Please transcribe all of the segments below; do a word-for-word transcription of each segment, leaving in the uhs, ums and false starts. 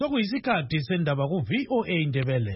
Sokuyisikhathi sendaba ku V O A Indebele.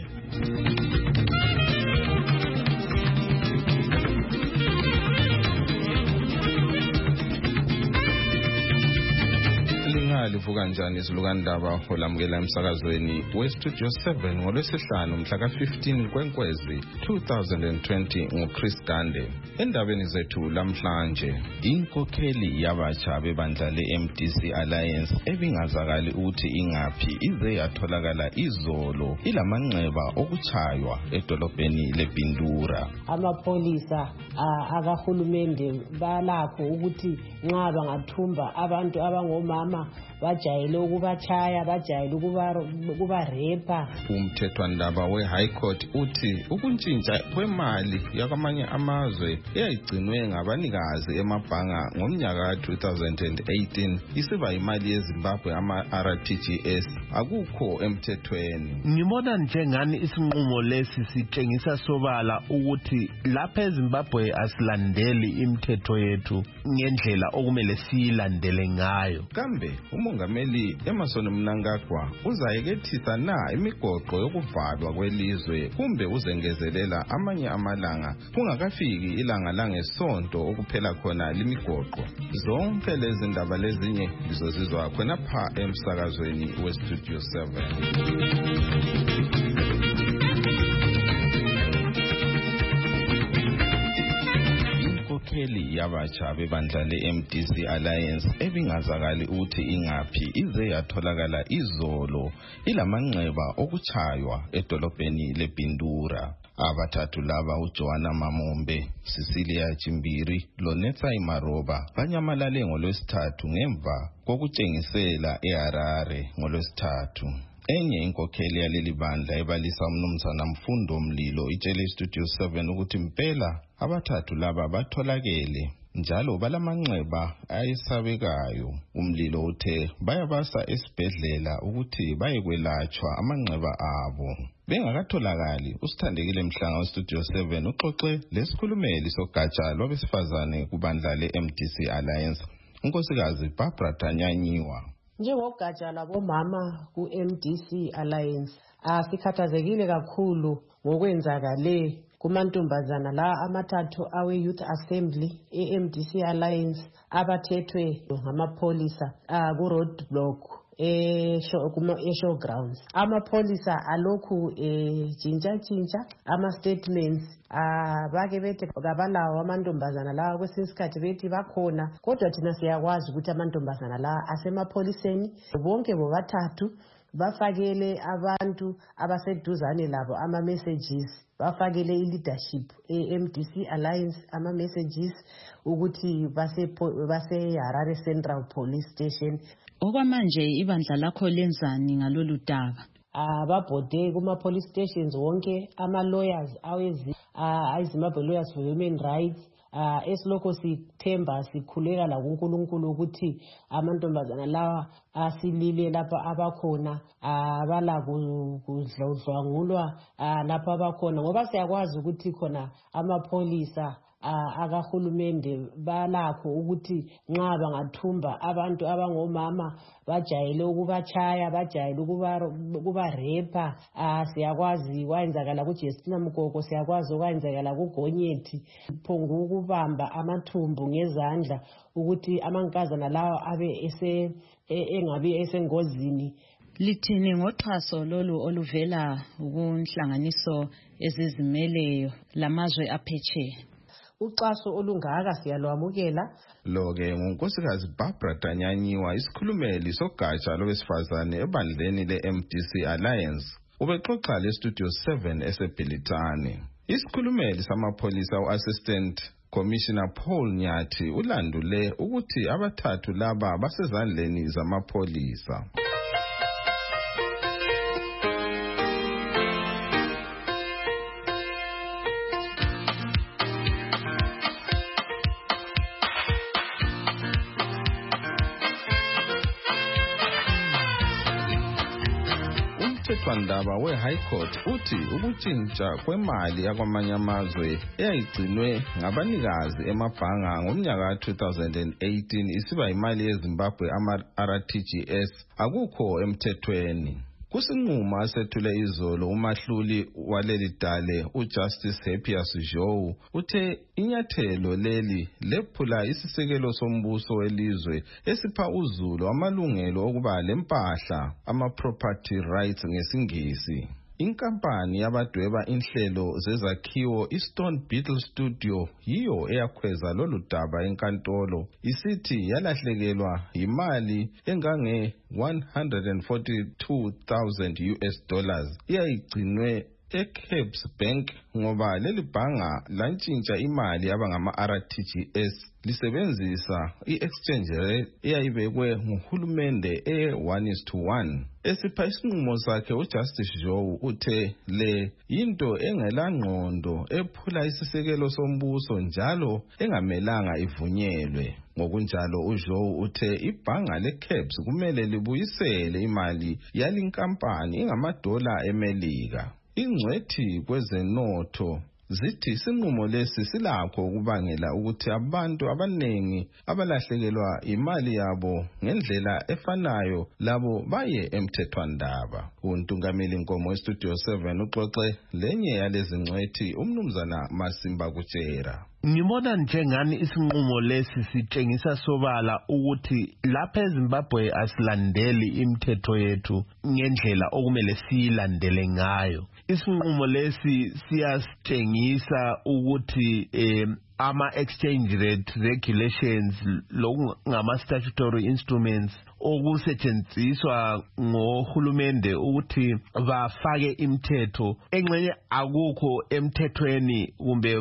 Livuka njani izilukandaba olamukela emsakazweni we-Studio seven ngolwesihlanu mhla ka fifteen kwenkwezi two thousand twenty nguChris Gande. Endabeni zethu lamhlanje, inkokheli yabatsha bebandla le-M D C Alliance ebingazakali ukuthi ingaphi ize yatholakala izolo ilamanxeba okuchaywa edolobheni leBindura. Amapolisa akahulumende balakho ukuthi nxa bangathumba abantu abangomama bajayele ukubachaya, bajayele ukubarepa. Umthethwandaba we-High Court uthi ukuntshintsha kwemali yakwamanye amazwe eyayigcinwe ngabanikazi emabhanga ngomnyaka two thousand eighteen isiba imali yeZimbabwe ama-R T G S akukho emthethweni. Ngibona njengani isinqumo lesi sitshengisa sobala ukuthi lapha eZimbabwe asilandeli imithetho yethu ngendlela okumele siyilandele ngayo. Kambe umongameli Emmerson Mnangagwa uzayekethisa na imigoqo yokuvalwa kwelizwe kumbe uzengezelela amanye amalanga kungakafiki ilanga langesonto okuphela khona limigoqo? Zonke lezi ndaba lezinye lizozizwa khona pha emsakazweni we-Studio seven. Inkokheli yabatsha bebandla le-M D C Alliance ebingazakali ukuthi ingaphi ize yatholakala izolo ilamanxeba okuchaywa edolobheni leBindura. Abathathu laba, uJoanna Mamombe, Cecilia Chimbiri, Lonetsai Maroba, banyamalale ngolwesithathu ngemva kokutshengisela eHarare ngolwesithathu. Enye inkokheli yaleli bandla ebalisa umnumzana Mfundo Mlilo itshele iStudio seven ukuthi impela abathathu laba batholakele njalo balamanxeba ayesabekayo. Umlilo uthe bayabasa esibhedlela ukuthi bayekwelatshwa amanxeba abo. Bengakatholakali, uSithandekile Mhlanga weStudio seven uxoxe lesikhulumeli sogatsha lwabesifazane kubandla le-M D C Alliance, unkosikazi Barbara Danyanyiwa. Njengogatsha labomama ku-M D C Alliance, asikhathazekile kakhulu ngokwenzakale kumantombazana la amathathu awe Youth Assembly e-M D C Alliance abathethwe ngamapolisa ku roadblock e-showgrounds. Amapolisa alokhu jinja jinja ama statements bake bethi kabalawo amantombazana lawa, kwesinye isikhathi bethi bakhona, kodwa thina siyakwazi ukuthi amantombazana lawa asemapoliseni. Bonke bobathathu bafakele abantu abaseduzane labo ama messages, bafakele i-leadership e-M D C Alliance ama messages ukuthi base base Harare Central Police Station. Okwamanje ibandla lakho lenzani ngalolu daba? Ababhode kuma police stations wonke, ama lawyers awezi ayiZimbabwe Lawyers for Human Rights, esiloko sithemba sikhuleka la kuNkulunkulu ukuthi amantombazana lawa asilile lapha abakhona abala kudlodlwangulwa lapha abakhona, ngoba siyakwazi ukuthi khona amapolisa akahulumende balakho ukuthi nxa bangathumba abantu abangomama bajayele ukubachaya, bajayele ukubarepa. Siyakwazi kwayenzakala kuJustina Mkoko, siyakwazi kwayenzakala kuGonyethi, phongu ukubamba amathumbu ngezandla ukuthi amankazana lawa abe ese engabi esengozini. Lithini ngoxhaso lolu oluvela kunhlanganiso ezizimeleyo lamazwe aphetsheya? Uxhaso olungaka siyalwamukela. Lo-ke ngunkosikazi Barbara Danyanyiwa, isikhulumeli sogatsha lwabesifazane ebandleni le-M D C Alliance, ubexoxa leStudio seven eseBhilitane. Isikhulumeli samapolisa u-Assistant Commissioner Paul Nyathi ulandule ukuthi abathathu laba basezandleni zamapolisa. Umthethwandaba we-High Court uthi ukuntshintsha kwemali yakwamanye amazwe eyayigcinwe ngabanikazi emabhanga ngomnyaka two thousand eighteen isiba imali yeZimbabwe ama-R T G S akukho emthethweni. Kusinquma asethule izolo umahluli waleli dale uJustice Happius Joe uthe inyathelo leli lephula isisekelo sombuso welizwe esipha uzulu amalungelo okuba lempahla ama-property rights ngesingisi. Inkampani yabadweba inhlelo zezakhiwo iStone Beetle Studio yiyo eyakhweza lolu daba enkantolo isithi yalahlekelwa imali engange one hundred forty-two thousand U S dollars eyayigcinwe eCabs Bank ngoba leli bhanga lantshintsha imali abangama R T G S lisebenzisa i-exchange rate eyayibekwe nguhulumende e one is to one. Esipha isinqumo sakhe uJustice Joe uthe le into engelangqondo ephula isisekelo sombuso njalo engamelanga ivunyelwe. Ngokunjalo uJoe uthe ibhanga leCabs kumele libuyisele imali yalinkampani ingamadola eMelika. Ingcwethi kwezenotho zithi isinqumo lesi silakho ukubangela ukuthi abantu abanengi abalahlekelwa imali yabo ngendlela efanayo labo baye emthethwandaba. Untungameli Nkomo eStudio seven uxoxe lenye yalezi ngcwethi umnumzana Masimba Kutshera. Ngibona njengani isinqumo lesi sitshengisa sobala ukuthi lapha eZimbabwe asilandeli imithetho yethu ngendlela okumele siyilandele ngayo. Isinqumo lesi siyasitshengisa ukuthi eh, ama-exchange rate regulations lokungama statutory instruments okusetshenziswa ngohulumende ukuthi bafake imithetho engxenye akukho emthethweni kumbe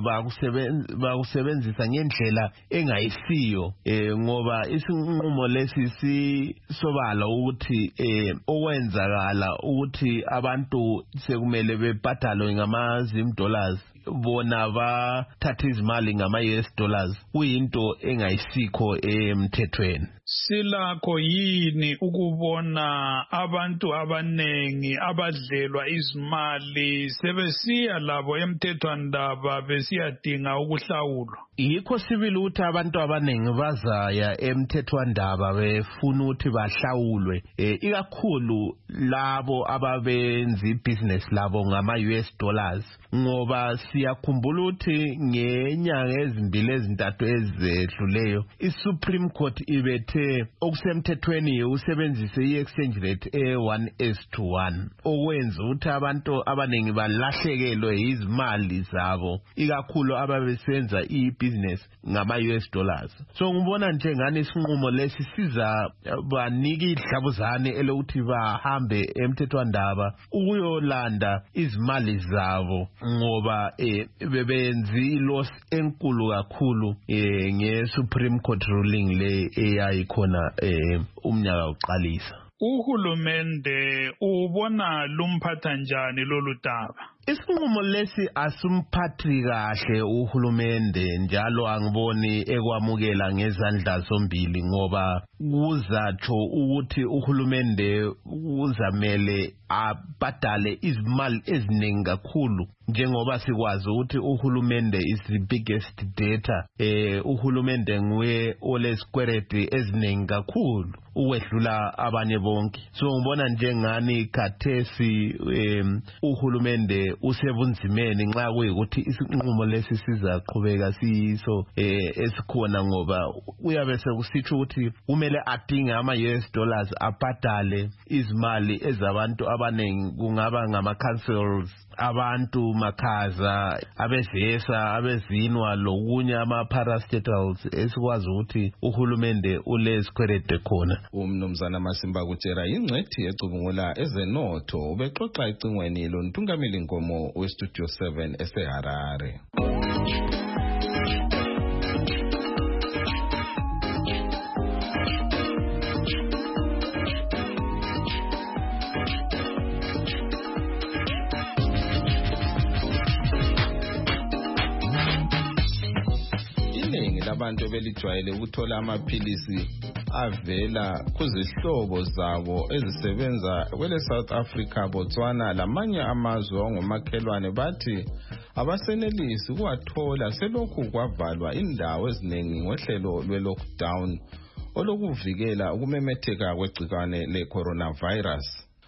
bakusebenzisa ngendlela engayisiyo eh, ngoba isinqumo lesi sisobala ukuthi eh, okwenzakala ukuthi abantu sekumele bebhadalwe ngama-zim dollars bona bathatha izimali ngama-U S dollars kuyinto engayisikho emthethweni. Silakho yini ukubona abantu abanengi abadlelwa izimali sebesiya labo emthethwandaba besiyadinga ukuhlawulwa? Yikho sibili ukuthi abantu abanengi bazaya emthethwandaba befuna ukuthi bahlawulwe e, ikakhulu labo ababenza ibhizinesi labo ngama-U S dollars ngoba siyakhumbula ukuthi ngenyanga ezimbili ezintathu ezedluleyo iSupreme Court ibethe okusemthethweni usebenzise i-exchange rate e one is to one okwenza ukuthi abantu abanengi balahlekelwe izimali zabo ikakhulu ababesenza ibhizinesi ngama-U S dollars. So ngibona njengani isinqumo lesi siza banika idlabuzane elokuthi bahambe emthethwandaba ukuyolanda izimali zabo ngoba eh, bebenzi loss enkulu kakhulu eh, nge-Supreme Court ruling le eyayikhona eh, umnyaka uqalisa. Uhulumende ubona lumphatha njani lolu daba? Isinqumo lesi asumphathi kahle uhulumende njalo angiboni ekwamukela ngezandla zombili ngoba kuzatsho ukuthi uhulumende uzamele abhadale izimali eziningi kakhulu njengoba sikwazi ukuthi uhulumende is the biggest debtor. eh uhulumende nguye olesikweleti eziningi kakhulu ukwedlula abanye bonke. So ngibona njengani khathesi um, uhulumende usebunzimeni nxa kuyikuthi isinqumo lesi sizaqhubeka siyiso eh, esikhona ngoba uyabe sekusitsho ukuthi kumele adinge ama-U S dollars abhadale izimali ezabantu abanengi kungaba ngama-councils abantu makhaza abezesa abezinwa lokunye ama-parastatals esikwazi ukuthi uhulumende ulesikwelede khona. Umnumzana Masimba Kutshera ingcwethi ecubungula ezenotho ubexoxa ecingweni lontungameli Nkomo weStudio seven eseHarare. Abantu belijwayele ukuthola amaphilisi avela kuzihlobo zabo ezisebenza kwele South Africa, Botswana lamanye amazwe ongomakhelwane bathi abasenelisi ukuwathola selokhu kwavalwa indawo eziningi ngohlelo lwe-lockdown olokuvikela ukumemetheka kwegcikwane le-coronavirus.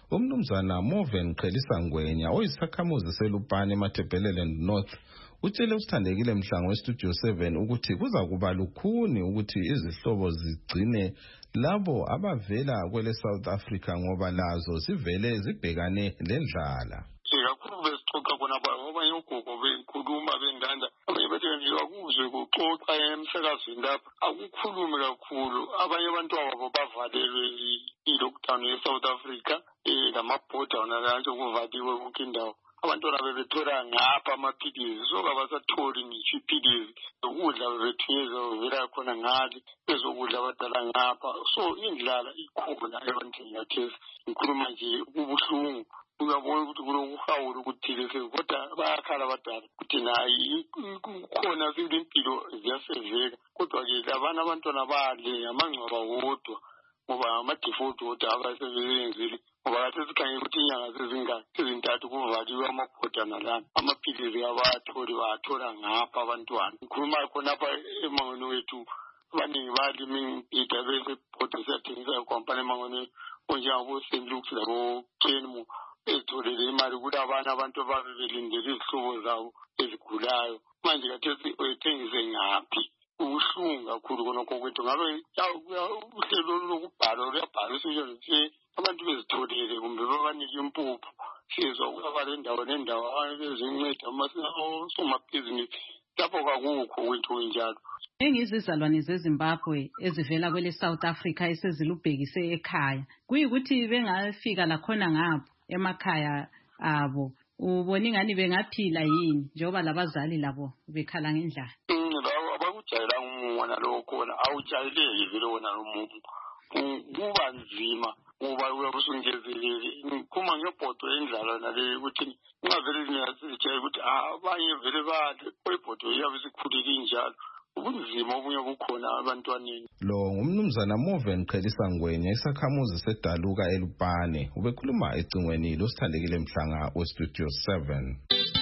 umnumzana Moven Qhelisa Ngwenya oyisakhamuzi seLupane eMatabeleland North utshele usithandekile Mhlango weStudio seven ukuthi kuza kuba lukhuni ukuthi izihlobo zigcine labo abavela kwele South Africa ngoba lazo sivele zibhekane lendlala. Kakhulu besixoxa khona ngoba yogogo benkhuluma benganda abanye bathi nje akuzwe kuxoxa emsakazweni lapha akukhulume kakhulu abanye abantu abo bavalelwe i-lockdown ye-South Africa lamabhoda wona kanjalo kuvaliwe konke indawo abantwana bebethola ngapha amaphilisi so kabasatholi ngisho iphilisi ukudla bebethunyezwa vela khona ngale bezokudla abadala ngapha so indlala ikhona ebantwini yathesi ngikhuluma nje kubuhlungu uyabona ukuthi kulokuhawula ukuthile kodwa bayakhala abadala ukuthi nayi kukhona impilo ziyaseveka kodwa-ke labana abantwana bale amangcwaba wodwa ngoba ama-default wodwa abasebenzile ngoba kade sikhangela ukuthi inyanga sezingaki sezintathu kuvaliwe amabhoda nalana amaphilisi abatholi bathola ngapha abantwana ngikhuluma khonapha emangweni wethu abaningi balima imibhida besebhoda siyathengisa ikwampani emangweni onjengabo-Saint Luke's labo-Kenmo ezitholele imali ukuthi abanye abantu ababe belindele izihlobo zabo ezigulayo manje kathesi uyethengise ngaphi ubuhlungu kakhulu khonokho kwethu ngabe uhlelo lokubhala luyabhala nje abantu bezitholele kumbe babanike impuphu sizwa ukuba le ndawo nendawo bezinceda osomabhizinisi lapho kakukho kwethu kunjalo. Engizizalwane zeZimbabwe ezivela kwele South Africa esezilubhekise ekhaya kuyikuthi bengafika lakhona ngapho emakhaya abo ubona ingani bengaphila yini njengoba labazali labo bekhala ngendlala. Lawo abakujayela umona lo khona awujayeleki vele wona lo muntu kuba nzima ngoba uyabusungezelele ngikhuma ngebhodo endlala nale ukuthi ngavele ngiyasitshela ukuthi abanye vele badle kwebhodo iyabe sikhulile injalo ubunzima obunye bukhona abantwaneni. Lo ngumnumzana Moven Qhelisa Ngwenya isakhamuzi seDaluka eLupane ubekhuluma ecingweni losithandekile Mhlanga weStudio seven.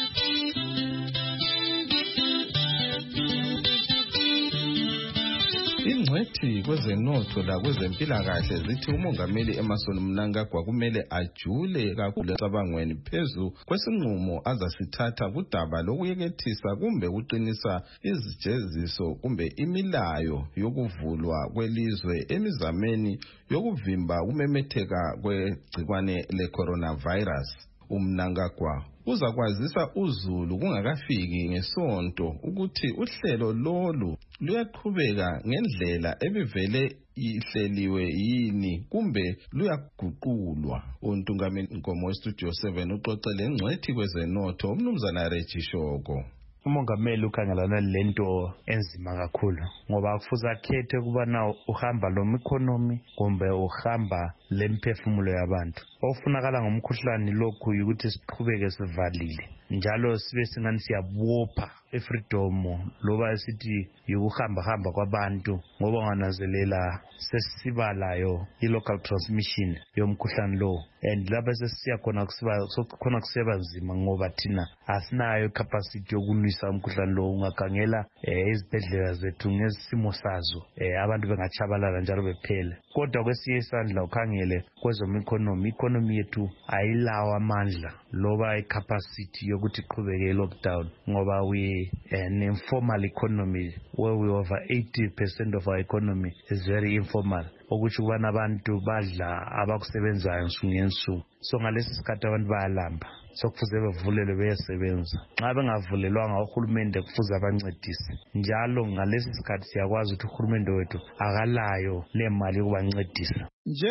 Ingcwethi kwezenotho la kwezempilakahle zithi umongameli Emmerson Mnangagwa kumele ajule kakhulu ecabangweni phezu kwesinqumo azasithatha kudaba lokuyekethisa kumbe kuqinisa izijeziso kumbe imilayo yokuvulwa kwelizwe emizameni yokuvimba kumemetheka kwegcikwane le-coronavirus. UMnangagwa uzakwazisa uZulu kungakafiki ngesonto ukuthi uhlelo lolu luyaqhubeka ngendlela ebivele ihleliwe yini kumbe luyaguqulwa. Untungameni Nkomo weStudio seven uxoxele ngcwethi kwezenotho umnumzana Reggie Shoko. Umongameli ukhangelana lento enzima kakhulu ngoba akufuza akhethe kubana uhamba lo economy kumbe uhamba lemphefumulo yabantu. Ofunakala ngomkhuhlane lokhu ukuthi siqhubeke sivalile njalo sibe singani siyabopha efreedom loba esithi yokuhamba hamba kwabantu ngoba nganazelela sesibalayo i-local transmission yomkhuhlane lo and lapha sesiya khona kusiba sokhona kuseba nzima ngoba thina asinayo capacity yokunwisa umkhuhlane lo ungakhangela ezibhedlela zethu ngesimo sazo abantu bengachabalala njalo bephele kodwa kwesinye isandla ukhangele kwezom economy economy yethu ayilawa amandla loba i-capacity yokuthi iqhubeke i-lockdown ngoba we an informal economy where we over eighty percent of our economy is very informal ukuthi kubana abantu badla abakusebenzayo nsuku ngensuku so ngalesi sikhathi abantu bayalamba so kufuze bevulelwe beyesebenza nxa bengavulelwanga uhulumende kufuze abancedise njalo ngalesi sikhathi siyakwazi ukuthi uhulumende wethu akalayo le mali yokubancedisa.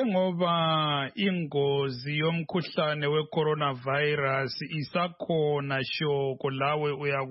Njengoba ingozi yomkhuhlane we-coronavirus isakhona Shoko lawe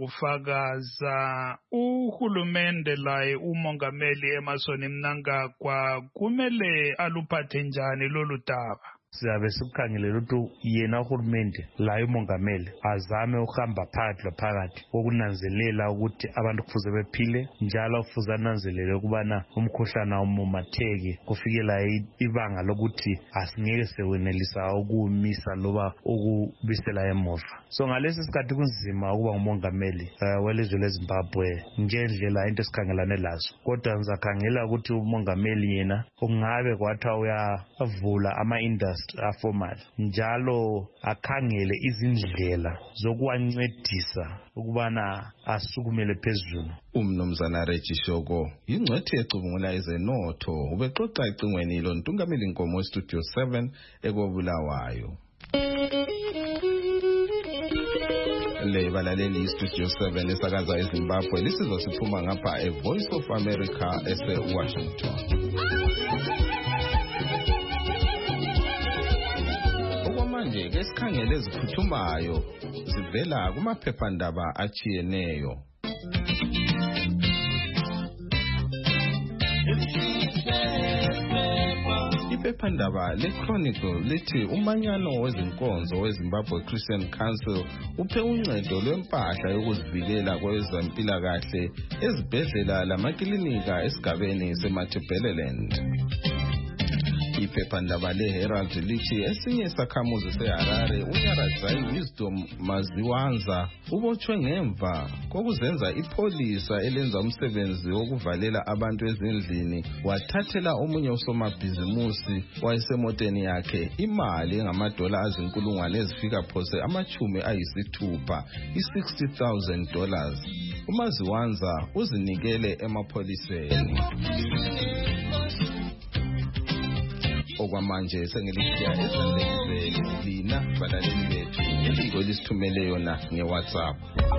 uyakufakaza uhulumende laye umongameli Emmerson Mnangagwa kumele aluphathe njani lolu daba? Siyabe sikukhangelela ukuthi yena uhulumende layo umongameli azame ukuhamba phakathi laphakathi ukunanzelela ukuthi abantu kufuze bephile njalo kufuze ananzelele ukubana umkhuhlane awumumatheki kufikela ibanga lokuthi asingeke sewenelisa ukuwumisa loba ukubisela emuva. So ngalesi sikhathi kunzima ukuba ngumongameli welizwe leZimbabwe ngendlela into esikhangelane lazo kodwa ngizakhangela ukuthi umongameli yena ungabe kwathiwa uyavula ama-industry formal njalo akhangele izindlela zokuwancedisa ukubana asukumele phezulu. Umnumzana Reggie Shoko ingcwethi ecubungula ezenotho ubexoxa ecingweni lontungameli Nkomo Studio seven ekobulawayo. Le balaleli Studio seven esakaza eZimbabwe lisizwa siphuma ngapha e Voice of America ese Washington. Okwamanje ke sikhangele eziphuthumayo zivela kumaphephandaba achiyeneyo. Iphephandaba le-Chronicle lithi umanyano wezinkonzo weZimbabwe Christian Council uphe uncedo lwempahla yokuzivikela kwezempilakahle ezibhedlela lamakilinika esigabeni seMatabeleland. Iphephandaba le-Herald lithi esinye isakhamuzi seHarare uNyaradzayi Wisdom Maziwanza ubotshwe ngemva kokuzenza ipholisa elenza umsebenzi wokuvalela abantu ezindlini wathathela omunye usomabhizimusi wayesemoteni yakhe imali engamadola azinkulungwane ezifika phose amachumi ayisithupha i-sixty thousand dollars. uMaziwanza uzinikele emapholiseni. Okwamanje sengilikhaya esandleni lina balaleli bethu iliko lisithumele yona ngeWhatsApp.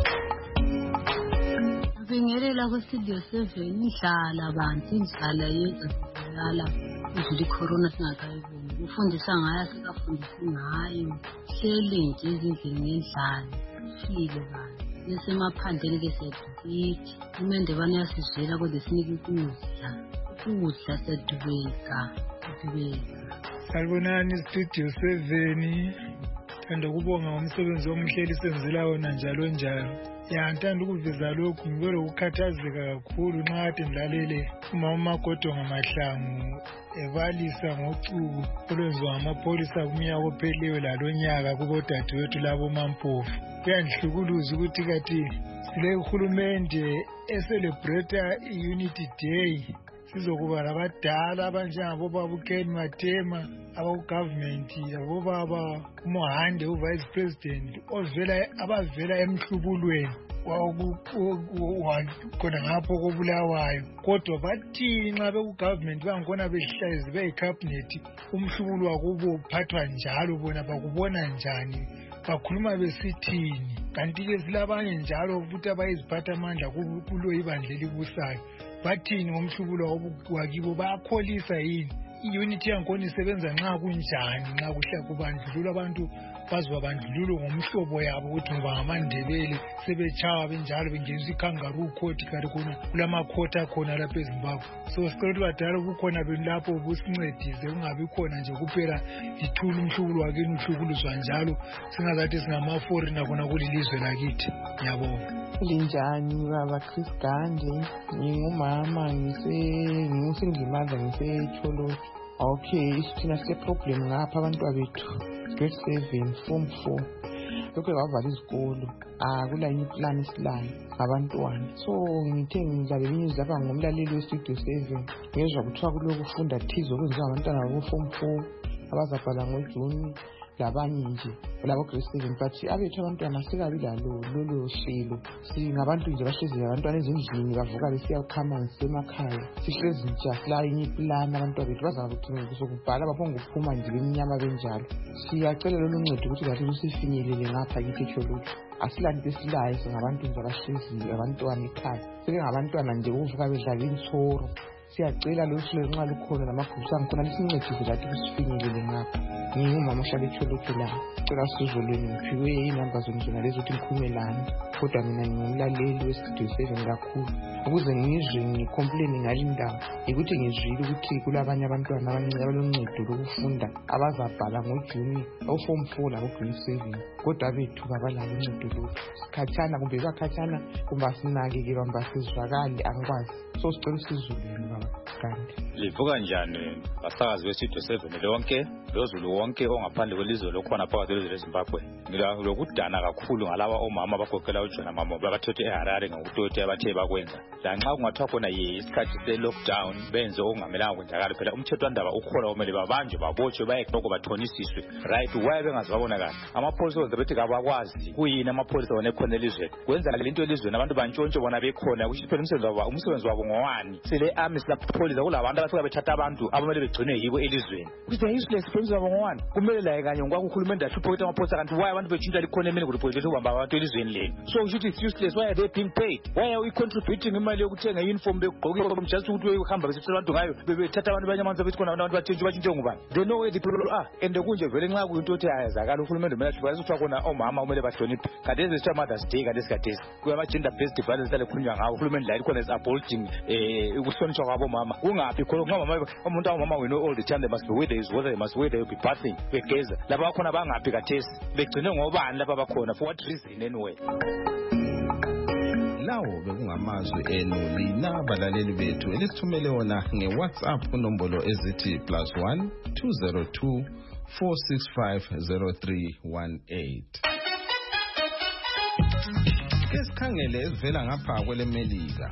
Bingelela ku Studio seven idlala bantu indlala yethu sidlala izili corona singakayiboni ufundisa ngayo sikafundisi ngayo hleli nje izindlini ngendlala file bantu lesemaphandleni ke sedukithi umende bani yasizela kodwa sinike ukudla ukudla sedubeka. Salbonani Studio seven thanda ukubonga umsebenzi omhleli senzela wona njalo njalo. Ya ngithanda ukuveza lokhu ngibele ukukhathazeka kakhulu nxa kade ndilalele umama uMagodo ngamahlangu ebalisa ngocuku olwenziwa ngamapholisa kumnyaka opheliwe lalonyaka kubodadewethu labo Mampofu. Kuyandihlukuluza ukuthi kathi sile uhulumende eselebrata i-Unity Day sizokuba labadala abanjengabo baba uKen Matema abakugovernment abobaba uMohande uvice president ovela abavela emhlubulweni khona ngapho kobulawayo kodwa bathi nxa bekugovernment bangikhona behlezi beyicabinet umhlubulo wakubo uphathwa njalo bona bakubona njani bakhuluma besithini kanti ke silabanye njalo futhi abayiziphatha amandla kulo ibandla elibusayo bathini ngomhlubulo wakibo bayakholisa yini i-unity yankhona isebenza nxa kunjani nxa kuhla kubandlulula abantu baziwa bandlululo ngomhlobo yabo ukuthi ngoba ngamandebele sebechawa benjalo bengenisa ikangaroo court kanti khona kulamakhoti akhona lapha eZimbabwe. So sicela ukuthi badala kukhona belapho busincedise kungabi khona nje kuphela ithula umhlubulo wakini uhlukuluzwa njalo singazathi singama-foreigner khona kulilizwe lakithi. Ngiyabonga. Linjani baba Chris Gandhi, ngingumama ngisengilimaza ngisecholoji. Okay, isithina sile-problem ngapha abantwabethu grade seven form four lokho bavala izikolo akulayini iplan isilayo abantwana. So ngithe ngizabe news lapha ngomlaleli we-Studio seven ngezwa kuthiwa kulokufunda thize okwenziwa abantwana babo-form four abazabhala ngoJuni labanye nje labo grade seven but abethu abantwana sikabi lalo lolo hlelo singabantu nje bahlezi abantwana ezindlini bavuka besiya ukhamanzi emakhaya sihlezi nje silayini iplan abantwana bethu bazakuthi sokubhala baphonga ukuphuma nje bemnyama benjalo. Siyacela lolu ncedo ukuthi kathi lusifinyelele ngapha kithi echoloji asilanto esilayo singabantu nje abahlezi abantwana ekhaya sebengabantwana nje ukuvuka bedlala insoro. Siyacela lo hlelo nxa lukhona lamagrupu angikhona lisincedise lathi kusifinyelele ngapha. Ngingumama ohlala echoloji la cela sizo lweni ngiphiwe inamba zona lezo ukuthi ngikhulume lani kodwa mina ngingumlaleli we-Studio seven kakhulu ukuze ngizwe ngicomplain ngale ndaba ukuthi ngizwile ukuthi kulabanye abantwana abancane abaloncedo lokufunda abazabhala ngoJuni o-form four labo-grade seven kodwa bethu babalalo uncedo lokhu sikhathana kumbe bakhathana kumbe asinake-ke bamba sizwakale angikwazi. So sicela usizo lweni baba Gandhi. Livuka njani basakazi beStudio seven lonke lozulu wonke ongaphandle kwelizwe lokhona phakathi kwelizwe leZimbabwe. Ngilokudana kakhulu ngalaba omama abagogela uJona mama bakathethe eHarare ngokutoti abathe bakwenza. Lanxa kungathiwa khona yisikhathi se-lockdown benze okungamelanga kwenzakala phela umthetho wandaba ukhona omele babanjwe babotshwe bayeqoko bathonisiswe right why bengazibabona kahle. Amapholisa wenza bethi kabakwazi kuyini amapholisa wona ekhona elizweni kwenza le nto elizweni abantu bantshontshe bona bekhona kusho phela umsebenzi wabo umsebenzi wabo ngowani sile army silapholisa kulabantu abafika bethatha abantu abamele begcine yibo elizweni kuthi useless umsebenzi wabo ngowani kumele la kanye ngakho uhulumende ahluphe ukuthi amapholisa kanti why abantu betshintsha likhona emini ukuthi police ubamba abantu elizweni leni so kusho ukuthi it's useless why are they being paid why are we contributing imali yokuthenga uniform begqoke just ukuthi uhamba besifisa abantu ngayo bebethatha abantu banyamanza bethi khona abantu batshintshe batshintshe ngubani they know where the people are and kunje vele nxa kuyinto othi ayazakala uhulumende kumele ahluphe ukuthi khona omama kumele bahloniphe kanti ezithiwa Mother's Day kanti esikhathesi kuyama gender based violence lale khulunywa ngawo uhulumende la ikhona is abolishing eh ukuhlonishwa kwabo mama kungaphi khona ngomama umuntu awumama we know all the time they must be with his whether they must where they will be bathing begeza laba bakhona bangaphi kathesi begcine ngobani laba bakhona for what reason anyway. Lawo bekungamazwi enu lina balaleli bethu elisithumele wona ngeWhatsApp kunombolo ezithi plus one two zero two four six five zero three one eight. Kesikhangele ezivela ngapha kwelemelika.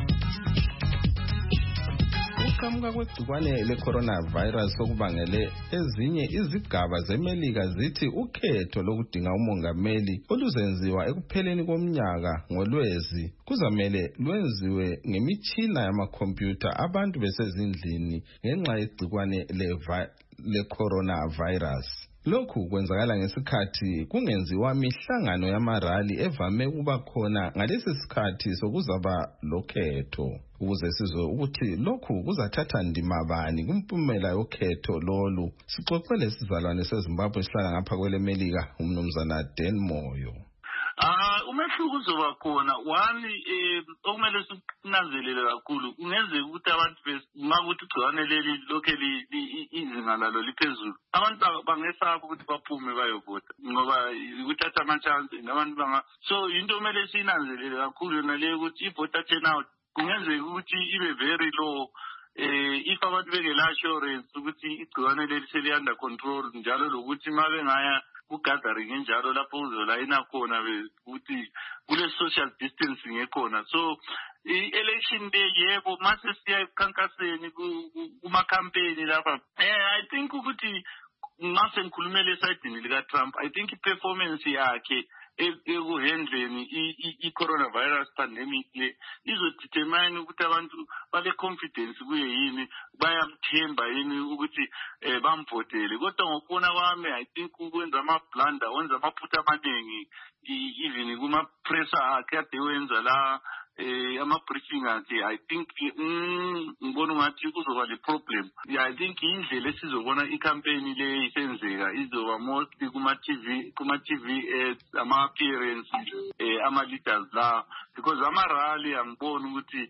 Ukuqhamuka kwegcikwane le-coronavirus okubangele ezinye izigaba zemelika zithi ukhetho lokudinga umongameli oluzenziwa ekupheleni komnyaka ngolwezi kuzamele lwenziwe ngemitshina yamakhompyutha abantu besezindlini ngenxa yegcikwane le-coronavirus. Lokhu kwenzakala ngesikhathi kungenziwa mihlangano yamarali evame ukuba khona ngalesi sikhathi sokuzaba lokhetho ukuze sizwe ukuthi lokhu kuzathatha ndima bani kumpumela yokhetho lolu. Sixoxele sizalwane seZimbabwe sihlala ngapha kwelemelika umnumzana Dan Moyo. Ah umehluko uzoba khona one eh okumele sinanzelele kakhulu kungenzeka ukuthi abantu makuthi ugcwane leli lokeli izinga lalo liphezulu abantu bangesaba ukuthi baphume bayovota ngoba ukuthatha ama chance nabantu banga so into omele sinanzelele kakhulu nale ukuthi ivoter turnout kungenzeka ukuthi ibe very low eh if abantu bekela assurance ukuthi igcwane leli seli under control njalo lokuthi mabe ngaya ugathering enjalo lapho uzolayina khona ukuthi kule social distancing ekhona so i-election day yebo mase siya ekhankaseni kuma campaign lapha eh I think ukuthi mase ngikhulumele esayidini lika Trump I think i-performance yakhe ekuhandleni i-coronavirus pandemic le izodetermine ukuthi abantu bale confidence kuye yini bayamthemba yini ukuthi bamvotele kodwa ngokubona kwami I think ukwenza ama blunder wenza amaphutha amaningi even kuma pressure akhe ade wenza la eh ama briefing akhe I think ngibona ngathi kuzoba le problem I think indlela esizobona i-campaign le isenzeka izoba mostly kuma T V kuma T V ama appearance eh ama leaders la because ama rally angibona ukuthi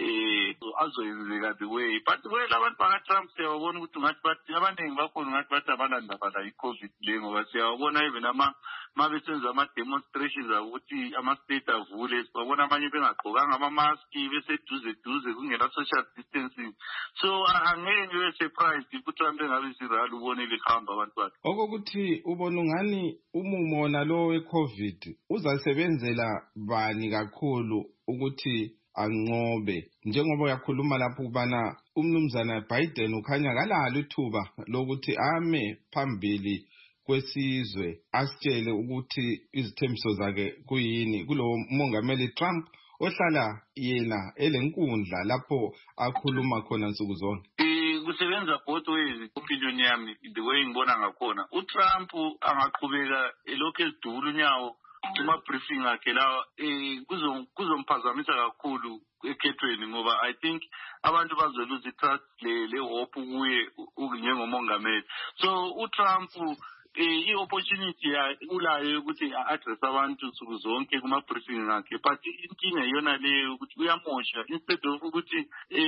eh azoyenzeka the way but we labantu baka Trump siyabona ukuthi ngathi bathi abaningi bakhona ngathi bathi abanandaba la i-COVID le ngoba siyabona even ama mabesenza ama demonstrations ukuthi ama state avule sibona abanye bengaqokanga ama mask bese duze duze kungela social distancing so angeke ngibe surprised ukuthi Trump engabe isirali ubone lihamba abantu bakhe okokuthi ubona ungani umumo nalo we-COVID uzasebenzela bani kakhulu ukuthi anqobe njengoba uyakhuluma lapho kubana umnumzana Biden ukhanya kalalo ithuba lokuthi ame phambili kwesizwe asitshele ukuthi izithembiso zakhe kuyini kulo mongameli Trump ohlala yena elenkundla lapho akhuluma khona nsuku zonke. Kusebenza both ways opinion yami the way ngibona ngakhona uTrump angaqhubeka elokhu ezidula unyawo kuma briefing akhe la kuzo kuzomphazamisa kakhulu ekhethweni ngoba I think abantu bazoluza trust le le hope kuye njengomongameli so uTrump i-opportunity ulayo ukuthi address abantu nsuku zonke kuma briefing akhe but inkinga iyona leyo ukuthi uyamosha instead of ukuthi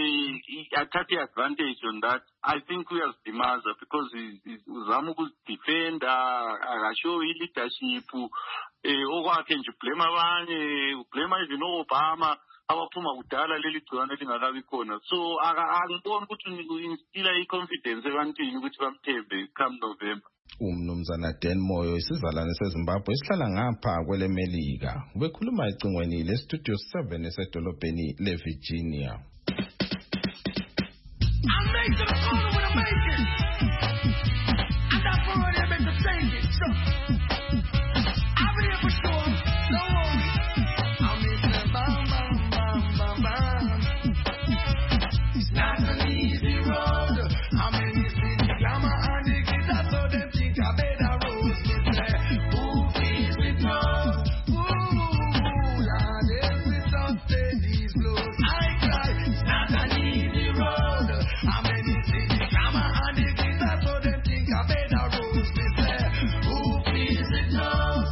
athathe advantage on that I think uyazidimaza because uzama ukuzidefenda akasho i-leadership eh okwakhe nje blame abanye blame even Obama abaphuma kudala leli gciwane lingakabi khona. So angiboni ukuthi instila i-confidence ebantwini ukuthi bamthembe come November. Umnumzana Dan Moyo isizalwane seZimbabwe esihlala ngapha kwele Melika ubekhuluma ecingweni le Studio seven esedolobheni leVirginia. I'm making it all when I'm making. I'm not for ready to make the change. So I'll be here for sure. Don't worry. I'm in the bam bam bam bam bam. It's not an easy road. I'm in the city, glamour and the guitar, so them think I better rose me say, who feels it now? Ooh, Lord, every Sunday these blows I cry. It's not an easy road. I'm in the city, glamour and the guitar, so them think I better rose me say, who feels it now?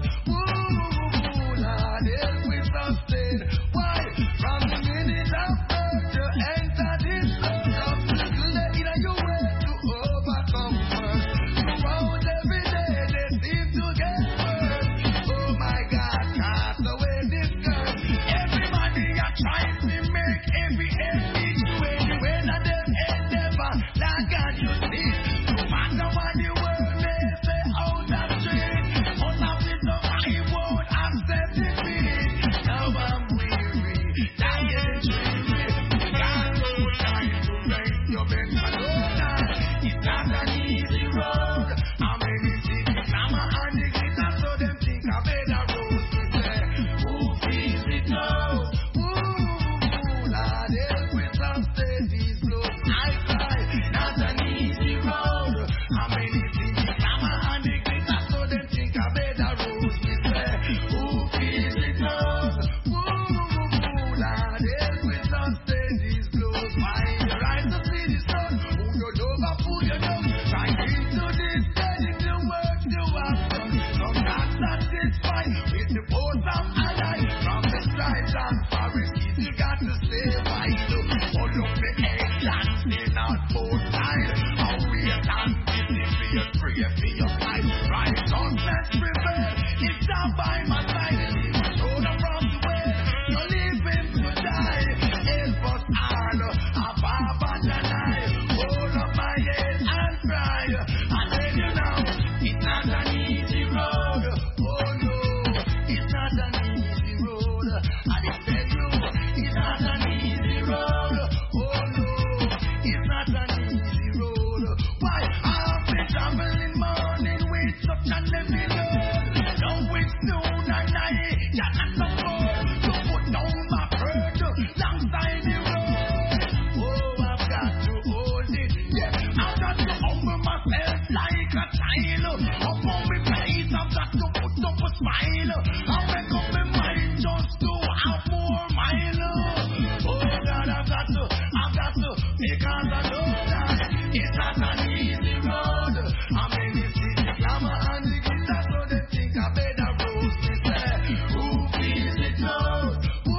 Ooh, Lord, every Sunday. Why? From the minute I've heard you enter this world, I'm little in your way to overcome first. Throughout every day they seem to get worse. Oh my God, cast away this curse. Everybody are trying to make every end meet you anyway, and them endeavor, like God you see. No matter what the world may say out of street, but now with no I won't accept defeat. Now I'm weary, dying and dreary. Got no time to raise your better load. It's not an easy road. I'm in the city, glamour and the glitter, so them think I better rose me say, who feels it now? Ooh, Lord, every Sunday these blows I cry. Not an easy road. I'm in the city, glamour and the glitter, so them think I better rose me say, who feels it now? Ooh, Lord, every Sunday these blows. Why you rise to see the sun? Who you love or who you don't? Right into this day, the work you have done. Some not satisfied with the post of ally. From the stripes and forest, you got to stay vital. All of the headlands, they not both sides. How we dance, this is for your free, for your life. Right, don't let's prevail. It's down by my side, and leave my shoulder from the way. You're leaving to die. Help us all, above and deny. Hold up my head and cry. I tell you now, it's not an easy road. Oh no, it's not an easy road. I tell you, it's not an easy road. Oh no, it's not an easy road. Why? I've been traveling morning with such a heavy load. Now it's noon and night, you're not no more to put down my hurt alongside the road. Oh, I've got to hold it, yeah. I've got to humble myself like a child. Up on my place, I've got to put up a smile. I'll make up my mind just to have more mile. Oh God, I've got to, I've got to, because I know that it's not an easy road. I'm in the city, glamour and the glitter, so they think I better rose me say, who feels it now?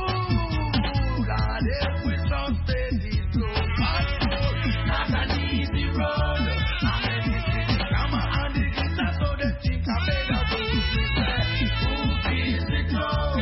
Ooh, Lord, every Sunday these blows my soul. Not an easy road. I'm in the city, glamour and the glitter, so they think I better rose me say, who feels it now?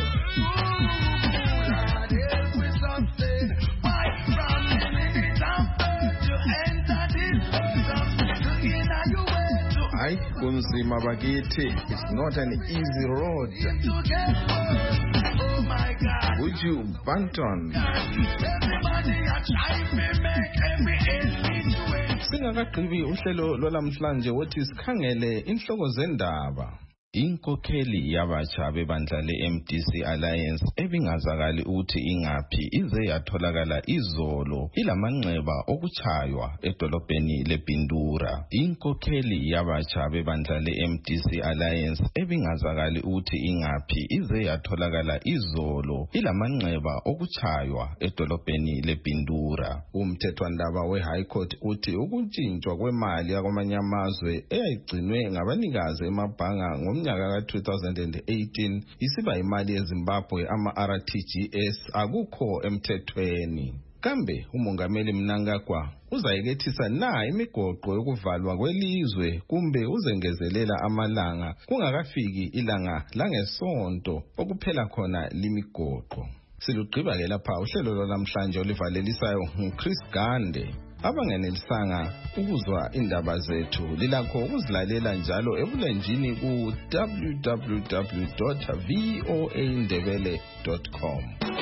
Ooh, Lord, every Sunday. Why? From the minute I've heard you enter this world, I'm looking at your way to Hayi kunzima bakithi, it's not an easy road. to get worse. Oh my God. Would you Banton? Everybody are trying to make every end meet you. Singakagqibi uhlelo lwalamhlanje wothi sikhangele inhloko zendaba. Inkokheli yabatsha bebandla le-M D C Alliance ebingazakali ukuthi ingaphi ize yatholakala izolo ilamanxeba okuchaywa edolobheni leBindura. Inkokheli yabatsha bebandla le-M D C Alliance ebingazakali ukuthi ingaphi ize yatholakala izolo ilamanxeba okuchaywa edolobheni leBindura. Umthethwandaba we-High Court uthi ukuntshintshwa kwemali yakwamanye amazwe eyayigcinwe ngabanikazi emabhanga ngomnyaka ka two thousand eighteen isiba imali yeZimbabwe ama-R T G S akukho emthethweni. Kambe umongameli Mnangagwa uzayekethisa na imigoqo yokuvalwa kwelizwe kumbe uzengezelela amalanga kungakafiki ilanga langesonto okuphela khona limigoqo. Silugqiba ke lapha uhlelo lwanamhlanje olivalelisayo nguChris Gande. Abangenelisanga ukuzwa indaba zethu lilakho ukuzilalela njalo ebulenjini ku w w w dot voa ndebele dot com.